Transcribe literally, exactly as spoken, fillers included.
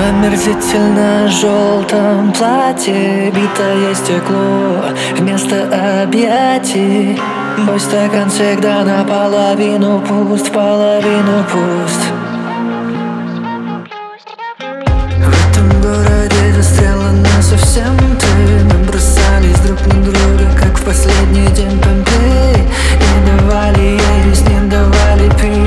омерзительно желтом платье битое стекло вместо объятий. Мой стакан всегда наполовину пуст, половину пуст. В этом городе застряла насовсем ты. Мы бросались друг на друга, как в последний день Помпеи. Не давали есть, не давали пить.